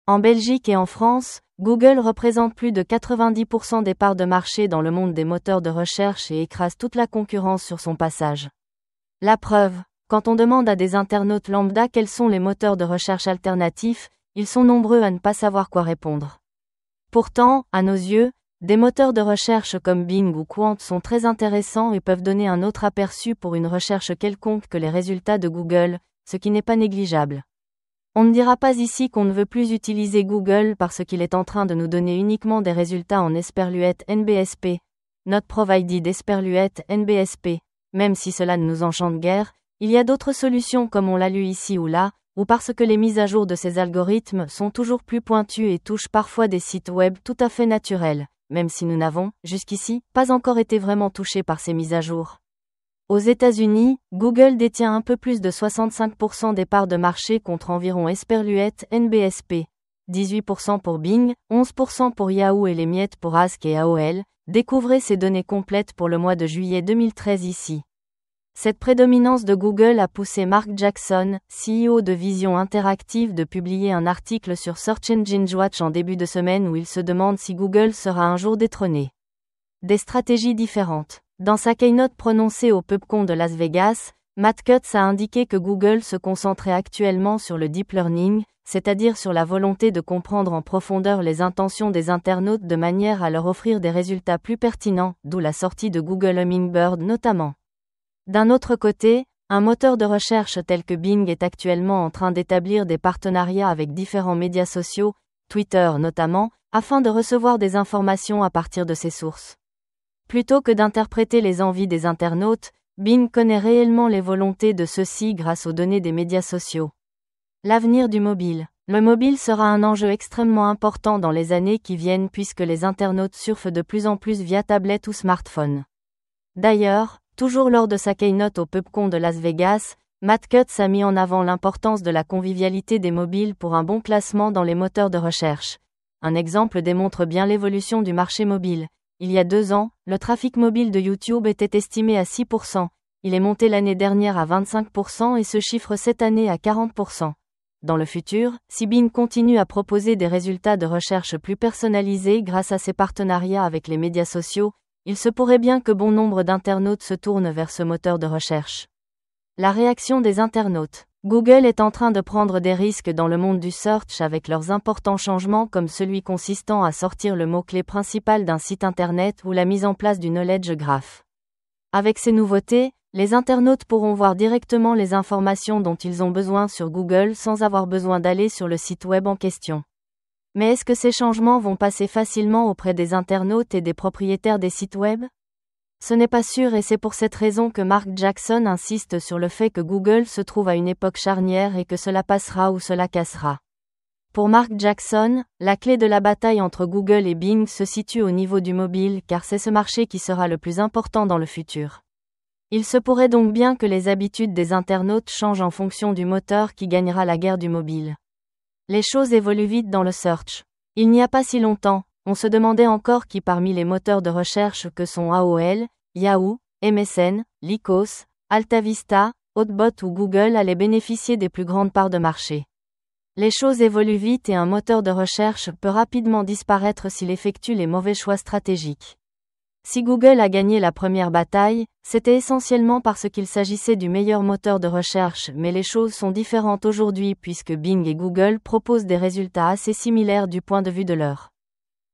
En Belgique et en France, Google représente plus de 90% des parts de marché dans le monde des moteurs de recherche et écrase toute la concurrence sur son passage. La preuve, quand on demande à des internautes lambda quels sont les moteurs de recherche alternatifs, ils sont nombreux à ne pas savoir quoi répondre. Pourtant, à nos yeux, des moteurs de recherche comme Bing ou Qwant sont très intéressants et peuvent donner un autre aperçu pour une recherche quelconque que les résultats de Google, ce qui n'est pas négligeable. On ne dira pas ici qu'on ne veut plus utiliser Google parce qu'il est en train de nous donner uniquement des résultats en Esperluette NBSP, not provided Esperluette NBSP, même si cela ne nous enchante guère, il y a d'autres solutions comme on l'a lu ici ou là, ou parce que les mises à jour de ces algorithmes sont toujours plus pointues et touchent parfois des sites web tout à fait naturels, même si nous n'avons, jusqu'ici, pas encore été vraiment touchés par ces mises à jour. Aux États-Unis, Google détient un peu plus de 65% des parts de marché contre environ Esperluette NBSP, 18% pour Bing, 11% pour Yahoo et les miettes pour Ask et AOL. Découvrez ces données complètes pour le mois de juillet 2013 ici. Cette prédominance de Google a poussé Mark Jackson, CEO de Vision Interactive, de publier un article sur Search Engine Watch en début de semaine où il se demande si Google sera un jour détrôné. Des stratégies différentes. Dans sa keynote prononcée au PubCon de Las Vegas, Matt Cutts a indiqué que Google se concentrait actuellement sur le deep learning, c'est-à-dire sur la volonté de comprendre en profondeur les intentions des internautes de manière à leur offrir des résultats plus pertinents, d'où la sortie de Google Hummingbird notamment. D'un autre côté, un moteur de recherche tel que Bing est actuellement en train d'établir des partenariats avec différents médias sociaux, Twitter notamment, afin de recevoir des informations à partir de ces sources. Plutôt que d'interpréter les envies des internautes, Bing connaît réellement les volontés de ceux-ci grâce aux données des médias sociaux. L'avenir du mobile. Le mobile sera un enjeu extrêmement important dans les années qui viennent puisque les internautes surfent de plus en plus via tablette ou smartphone. D'ailleurs, toujours lors de sa keynote au PubCon de Las Vegas, Matt Cutts a mis en avant l'importance de la convivialité des mobiles pour un bon classement dans les moteurs de recherche. Un exemple démontre bien l'évolution du marché mobile. Il y a 2 ans, le trafic mobile de YouTube était estimé à 6%. Il est monté l'année dernière à 25% et se chiffre cette année à 40%. Dans le futur, si Bing continue à proposer des résultats de recherche plus personnalisés grâce à ses partenariats avec les médias sociaux, il se pourrait bien que bon nombre d'internautes se tournent vers ce moteur de recherche. La réaction des internautes. Google est en train de prendre des risques dans le monde du search avec leurs importants changements comme celui consistant à sortir le mot-clé principal d'un site internet ou la mise en place du Knowledge Graph. Avec ces nouveautés, les internautes pourront voir directement les informations dont ils ont besoin sur Google sans avoir besoin d'aller sur le site web en question. Mais est-ce que ces changements vont passer facilement auprès des internautes et des propriétaires des sites web ? Ce n'est pas sûr et c'est pour cette raison que Mark Jackson insiste sur le fait que Google se trouve à une époque charnière et que cela passera ou cela cassera. Pour Mark Jackson, la clé de la bataille entre Google et Bing se situe au niveau du mobile car c'est ce marché qui sera le plus important dans le futur. Il se pourrait donc bien que les habitudes des internautes changent en fonction du moteur qui gagnera la guerre du mobile. Les choses évoluent vite dans le search. Il n'y a pas si longtemps, on se demandait encore qui parmi les moteurs de recherche que sont AOL, Yahoo, MSN, Lycos, AltaVista, Hotbot ou Google allaient bénéficier des plus grandes parts de marché. Les choses évoluent vite et un moteur de recherche peut rapidement disparaître s'il effectue les mauvais choix stratégiques. Si Google a gagné la première bataille, c'était essentiellement parce qu'il s'agissait du meilleur moteur de recherche, mais les choses sont différentes aujourd'hui puisque Bing et Google proposent des résultats assez similaires du point de vue de leur